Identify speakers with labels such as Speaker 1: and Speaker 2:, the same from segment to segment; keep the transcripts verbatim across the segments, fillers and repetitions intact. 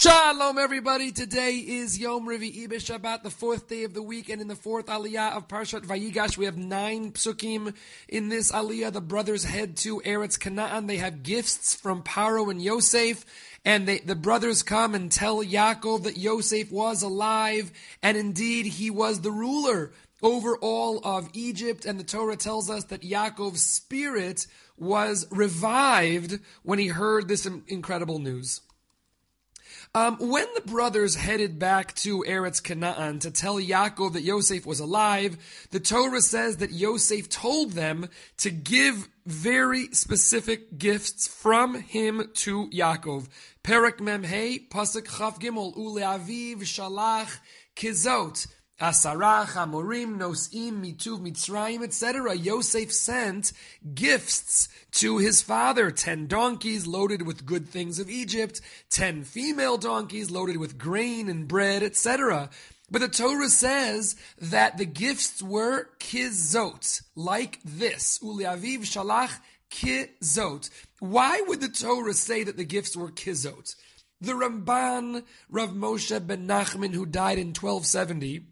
Speaker 1: Shalom, everybody. Today is Yom Revi'i B'Shabbat, the fourth day of the week, and in the fourth aliyah of Parshat Vayigash, we have nine psukim. In this aliyah, the brothers head to Eretz Canaan. They have gifts from Paro and Yosef, and they, the brothers come and tell Yaakov that Yosef was alive, and indeed he was the ruler over all of Egypt, and the Torah tells us that Yaakov's spirit was revived when he heard this incredible news. Um, when the brothers headed back to Eretz Canaan to tell Yaakov that Yosef was alive, the Torah says that Yosef told them to give very specific gifts from him to Yaakov. Perek Memhei, Pasuk Chaf Gimel, Uleaviv Shalach Kizot, Asarach, Amorim, Nos'im, Mituv, Mitzrayim, et cetera. Yosef sent gifts to his father. Ten donkeys loaded with good things of Egypt, ten female donkeys loaded with grain and bread, et cetera. But the Torah says that the gifts were kizot, like this. Uleaviv shalach kizot. Why would the Torah say that the gifts were kizot? The Ramban, Rav Moshe ben Nachman, who died in twelve seventy,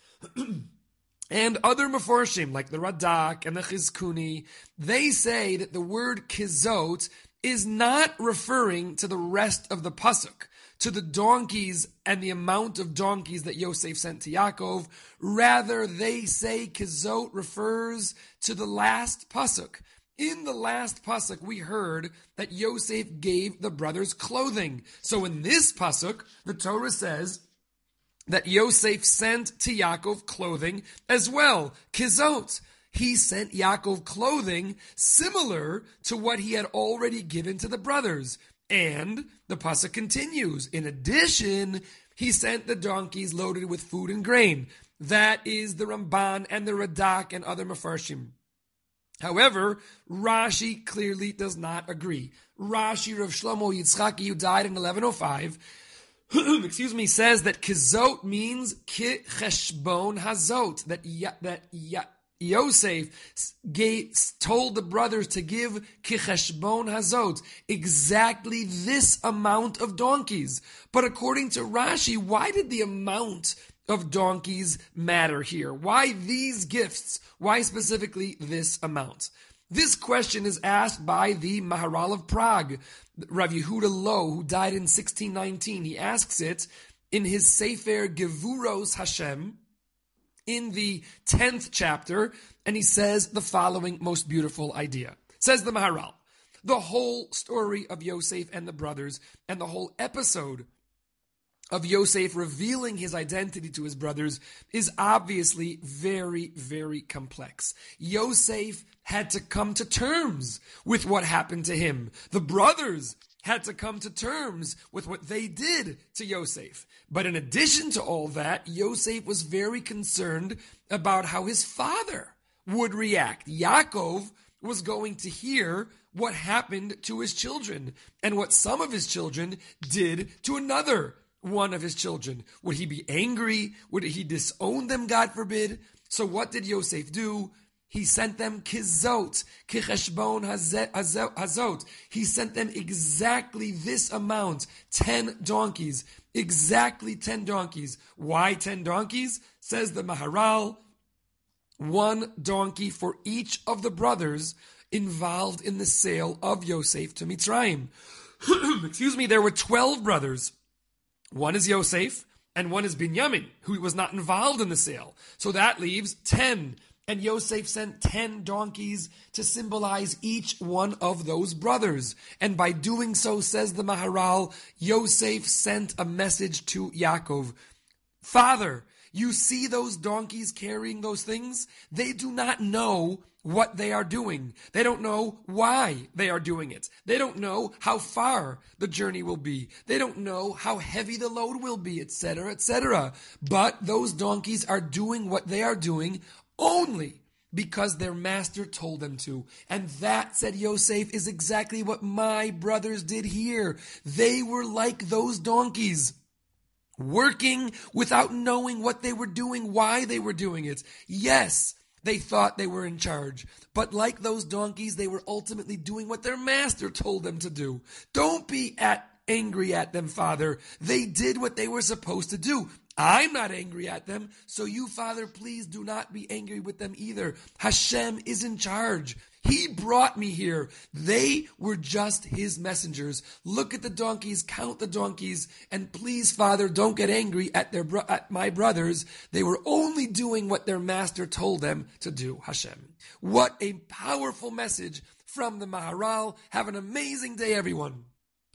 Speaker 1: and other Meforshim, like the Radak and the Chizkuni, they say that the word kizot is not referring to the rest of the pasuk, to the donkeys and the amount of donkeys that Yosef sent to Yaakov. Rather, they say kizot refers to the last pasuk. In the last pasuk, we heard that Yosef gave the brothers clothing. So in this pasuk, the Torah says that Yosef sent to Yaakov clothing as well. Kizot. He sent Yaakov clothing similar to what he had already given to the brothers. And the pasuk continues. In addition, he sent the donkeys loaded with food and grain. That is the Ramban and the Radak and other Mefarshim. However, Rashi clearly does not agree. Rashi, Rav Shlomo Yitzchaki, who died in eleven oh five, excuse me, says that kizot means ki cheshbon hazot, that ya, that ya, Yosef gave, told the brothers to give ki cheshbon hazot, exactly this amount of donkeys. But according to Rashi, why did the amount of donkeys matter here? Why these gifts? Why specifically this amount? This question is asked by the Maharal of Prague, Rav Yehuda Loh, who died in sixteen nineteen. He asks it in his Sefer Gevuros Hashem, in the tenth chapter, and he says the following most beautiful idea. Says the Maharal, the whole story of Yosef and the brothers, and the whole episode of Yosef revealing his identity to his brothers is obviously very, very complex. Yosef had to come to terms with what happened to him. The brothers had to come to terms with what they did to Yosef. But in addition to all that, Yosef was very concerned about how his father would react. Yaakov was going to hear what happened to his children and what some of his children did to another one of his children. Would he be angry? Would he disown them, God forbid? So what did Yosef do? He sent them kizot, kicheshbon hazot. He sent them exactly this amount, ten donkeys, exactly ten donkeys. Why ten donkeys? Says the Maharal, one donkey for each of the brothers involved in the sale of Yosef to Mitzrayim. Excuse me, there were twelve brothers. One is Yosef, and one is Binyamin, who was not involved in the sale. So that leaves ten. And Yosef sent ten donkeys to symbolize each one of those brothers. And by doing so, says the Maharal, Yosef sent a message to Yaakov. Father, you see those donkeys carrying those things? They do not know what they are doing. They don't know why they are doing it. They don't know how far the journey will be. They don't know how heavy the load will be, et cetera, et cetera. But those donkeys are doing what they are doing only because their master told them to. And that, said Yosef, is exactly what my brothers did here. They were like those donkeys, working without knowing what they were doing, why they were doing it. Yes, they thought they were in charge, but like those donkeys, they were ultimately doing what their master told them to do. Don't be at angry at them, Father. They did what they were supposed to do. I'm not angry at them, so you, Father, please do not be angry with them either. Hashem is in charge. He brought me here. They were just his messengers. Look at the donkeys, count the donkeys, and please, Father, don't get angry at their bro- at my brothers. They were only doing what their master told them to do, Hashem. What a powerful message from the Maharal. Have an amazing day, everyone.